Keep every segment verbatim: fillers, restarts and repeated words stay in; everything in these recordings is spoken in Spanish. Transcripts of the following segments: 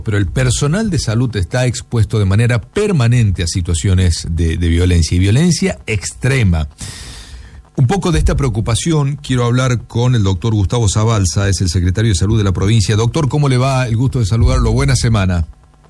Pero el personal de salud está expuesto de manera permanente a situaciones de, de violencia y violencia extrema. Un poco de esta preocupación quiero hablar con el doctor Gustavo Zabalza, es el secretario de Salud de la provincia. Doctor, ¿cómo le va? El gusto de saludarlo. Buena semana.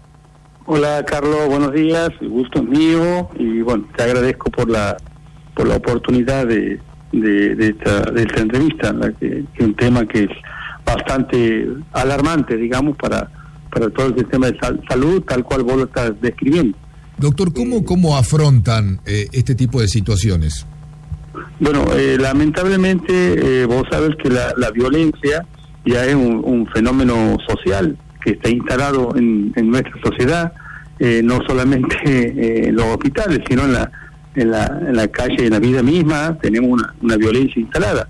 Hola, Carlos, buenos días. El gusto es mío y bueno, te agradezco por la por la oportunidad de, de, de, esta, de esta entrevista, la que, que es un tema que es bastante alarmante, digamos, para para todo el sistema de sal, salud, tal cual vos lo estás describiendo. Doctor, ¿cómo, cómo afrontan eh, este tipo de situaciones? Bueno, eh, lamentablemente eh, vos sabes que la, la violencia ya es un, un fenómeno social que está instalado en, en nuestra sociedad, eh, no solamente eh, en los hospitales, sino en la, en la en la calle, en la vida misma, tenemos una, una violencia instalada.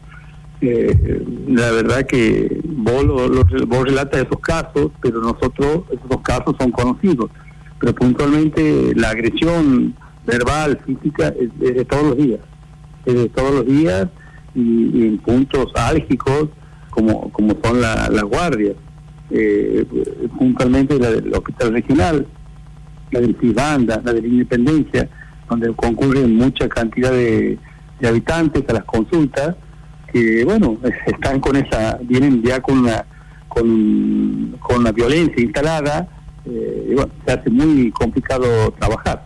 Eh, la verdad que vos, lo, lo, vos relatas esos casos, pero nosotros, esos dos casos son conocidos, pero puntualmente la agresión verbal, física, es, es de todos los días, es de todos los días y, y en puntos álgicos como como son la, las guardias, eh, puntualmente la del hospital regional, la del Cibanda, la de la Independencia, donde concurren mucha cantidad de, de habitantes a las consultas, que bueno, están con esa, vienen ya con una con, con la violencia instalada, eh, y bueno, se hace muy complicado trabajar.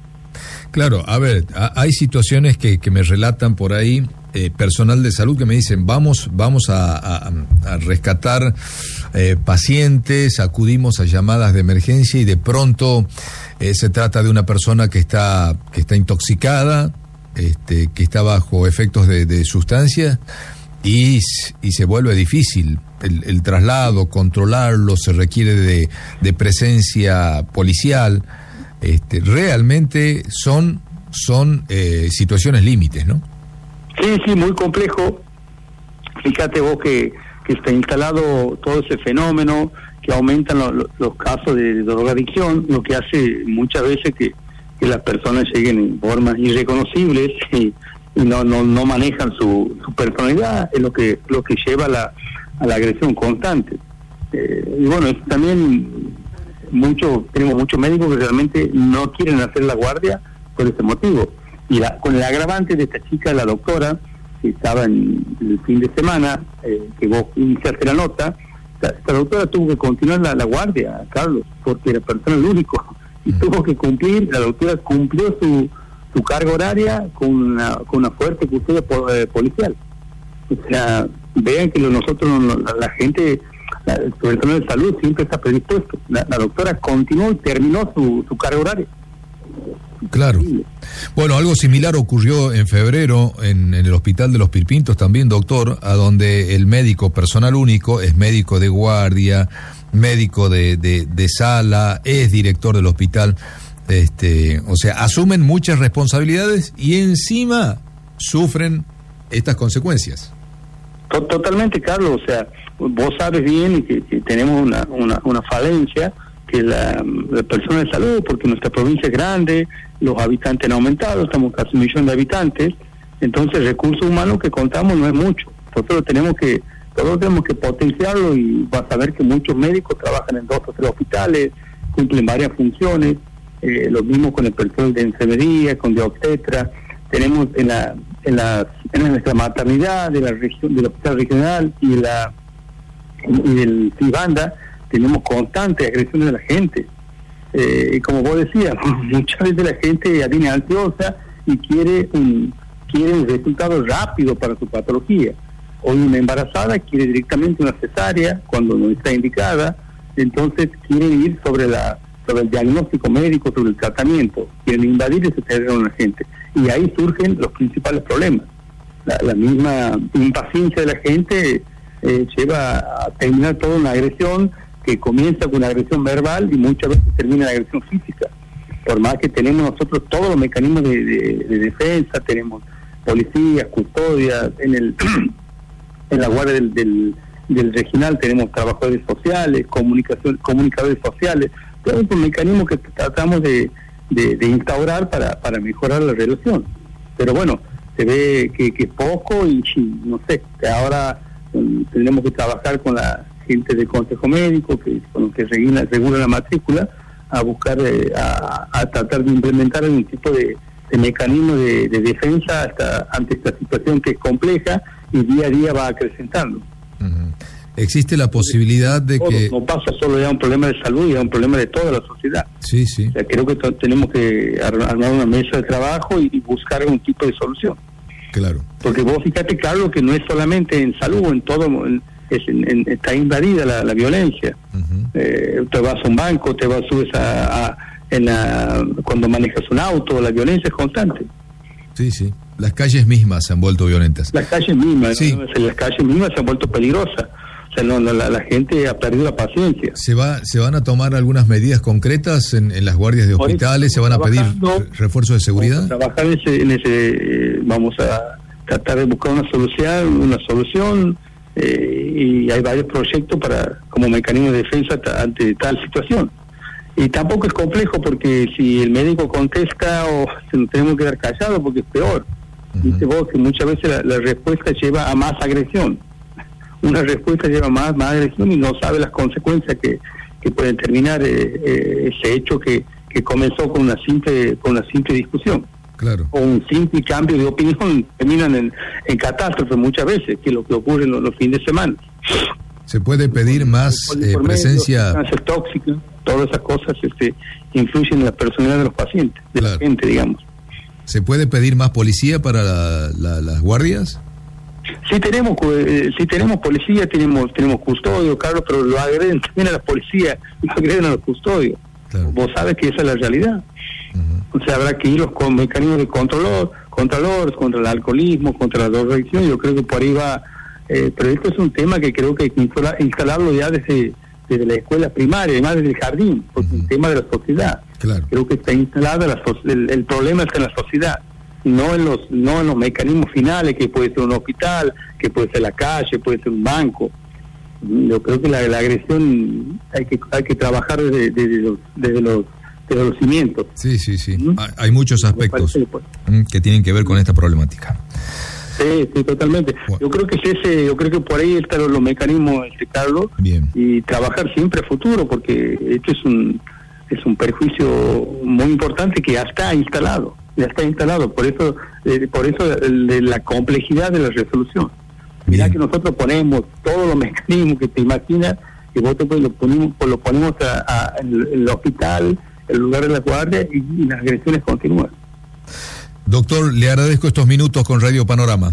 Claro, a ver, a, hay situaciones que, que me relatan por ahí, eh, personal de salud que me dicen, vamos vamos a, a, a rescatar eh, pacientes, acudimos a llamadas de emergencia y de pronto eh, se trata de una persona que está que está intoxicada, Este, que está bajo efectos de, de sustancias y, y se vuelve difícil el, el traslado, controlarlo, se requiere de, de presencia policial. Este, realmente son son eh, situaciones límites, ¿no? Sí, sí, muy complejo. Fíjate vos que, que está instalado todo ese fenómeno, que aumentan lo, lo, los casos de, de drogadicción, lo que hace muchas veces que que las personas lleguen en formas irreconocibles y, y no, no no manejan su, su personalidad, es lo que lo que lleva a la, a la agresión constante. Eh, y bueno, también mucho, tenemos muchos médicos que realmente no quieren hacer la guardia por ese motivo. Y la, con el agravante de esta chica, la doctora, que estaba en el fin de semana, eh, que vos iniciaste la nota, esta, esta doctora tuvo que continuar la, la guardia, Carlos, porque la persona es el único. Y tuvo que cumplir, la doctora cumplió su su carga horaria con una, con una fuerte custodia eh, policial. O sea, vean que lo, nosotros, la, la gente, la, el personal de salud siempre está predispuesto. La, la doctora continuó y terminó su, su carga horaria. Claro. Bueno, algo similar ocurrió en febrero en, en el Hospital de los Pirpintos también, doctor, a donde el médico personal único es médico de guardia, médico de, de, de sala, es director del hospital, este, o sea, asumen muchas responsabilidades y encima sufren estas consecuencias. Totalmente, Carlos, o sea, vos sabes bien que, que tenemos una, una, una falencia, que la, la persona de salud, porque nuestra provincia es grande, los habitantes han aumentado, estamos casi un millón de habitantes, entonces el recurso humano que contamos no es mucho. Nosotros tenemos que Nosotros tenemos que potenciarlo y vas a ver que muchos médicos trabajan en dos o tres hospitales, cumplen varias funciones, eh, lo mismo con el personal de enfermería, con de obstetra. Tenemos en la en la en nuestra maternidad de la región del hospital regional y la y del Cibanda tenemos constantes agresiones de la gente. Eh, y como vos decías, muchas veces la gente ya viene ansiosa y quiere un quiere un resultado rápido para su patología. Hoy una embarazada quiere directamente una cesárea cuando no está indicada, entonces quieren ir sobre la sobre el diagnóstico médico, sobre el tratamiento, quieren invadir ese terreno de la gente, y ahí surgen los principales problemas. La, la misma impaciencia de la gente eh, lleva a terminar toda una agresión que comienza con una agresión verbal y muchas veces termina en agresión física. Por más que tenemos nosotros todos los mecanismos de, de, de defensa, tenemos policías, custodias, en el en la guardia del, del, del regional tenemos trabajadores sociales, comunicación, comunicadores sociales, todos esos mecanismos que tratamos de, de, de instaurar para, para mejorar la relación. Pero bueno, se ve que, que es poco y, y no sé, que ahora um, tenemos que trabajar con la gente del Consejo Médico, que con los que regula, regula la matrícula, a buscar, eh, a, a tratar de implementar un tipo de, de mecanismo de, de defensa hasta ante esta situación que es compleja y día a día va acrecentando. Uh-huh. ¿Existe la posibilidad de todo, que...? No pasa solo ya un problema de salud, ya un problema de toda la sociedad. Sí, sí. O sea, creo que t- tenemos que armar una mesa de trabajo y, y buscar un tipo de solución. Claro. Porque vos fíjate, Carlos, que no es solamente en salud, en todo, en, es en, en, está invadida la, la violencia. Uh-huh. Eh, te vas a un banco, te vas, subes a, a en la, cuando manejas un auto, la violencia es constante. Sí, sí. Las calles mismas se han vuelto violentas. Las calles mismas, sí. ¿no? Las calles mismas se han vuelto peligrosas. O sea, no, no, la, la gente ha perdido la paciencia. ¿Se va, se van a tomar algunas medidas concretas en, en las guardias de hospitales? ¿Se van a pedir refuerzos de seguridad? Vamos a trabajar en ese, en ese eh, vamos a tratar de buscar una solución, una solución eh, y hay varios proyectos para como mecanismo de defensa ta, ante tal situación. Y tampoco es complejo porque si el médico contesta o se nos tenemos que quedar callados porque es peor. Uh-huh. Dice vos que muchas veces la, la respuesta lleva a más agresión. Una respuesta lleva más, más agresión y no sabe las consecuencias que, que pueden terminar eh, eh, ese hecho que, que comenzó con una simple con una simple discusión. Claro. O un simple cambio de opinión terminan en, en catástrofe muchas veces, que es lo que ocurre en los, los fines de semana. ¿Se puede pedir más eh, presencia? Cáncer tóxico, todas esas cosas este, influyen en la personalidad de los pacientes, de claro. la gente, digamos. ¿Se puede pedir más policía para la, la, las guardias? Sí tenemos, eh, sí tenemos policía, tenemos tenemos custodio, Carlos, pero lo agreden también a la policía, lo agreden a los custodios. Claro. Vos sabes que esa es la realidad. Uh-huh. O sea, habrá que ir con mecanismos de control, controlores, contra el alcoholismo, contra la drogadicción. Yo creo que por ahí va, eh, pero esto es un tema que creo que hay que instalar, instalarlo ya desde, desde la escuela primaria, además desde el jardín, porque uh-huh. es un tema de la sociedad. Claro. Creo que está instalada la so- el, el problema está en la sociedad. No en los no en los mecanismos finales, que puede ser un hospital, que puede ser la calle, puede ser un banco. Yo creo que la, la agresión hay que hay que trabajar desde, desde los desde los desde los cimientos. Sí, sí, sí. ¿Mm? Hay muchos aspectos que tienen que ver con esta problemática. Sí, sí, totalmente. Bueno. Yo creo que es ese, yo creo que por ahí están los, los mecanismos, este, Carlos. Bien. Y trabajar siempre a futuro, porque esto es un es un perjuicio muy importante que ya está instalado. ya está instalado, por eso eh, por eso de la complejidad de la resolución. Mirá Bien. que nosotros ponemos todos los mecanismos que te imaginas, que vos te, pues, lo ponemos, pues, lo ponemos a, a, en el hospital, el lugar de la guardia, y, y las agresiones continúan. Doctor, le agradezco estos minutos con Radio Panorama.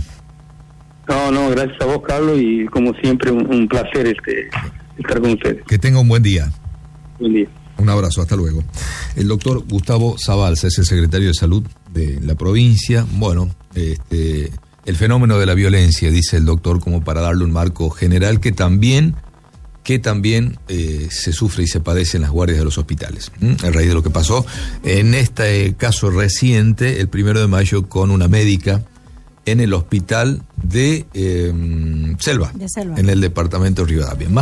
No, no, gracias a vos, Carlos, y como siempre un, un placer este estar con ustedes. Que tenga un buen día. Buen día. Un abrazo, hasta luego. El doctor Gustavo Zabalza es el secretario de Salud de la provincia. Bueno, este, el fenómeno de la violencia, dice el doctor, como para darle un marco general que también, que también eh, se sufre y se padece en las guardias de los hospitales. ¿Mm? A raíz de lo que pasó en este caso reciente, el primero de mayo, con una médica en el hospital de, eh, Selva, de Selva, en el departamento de Rivadavia. Más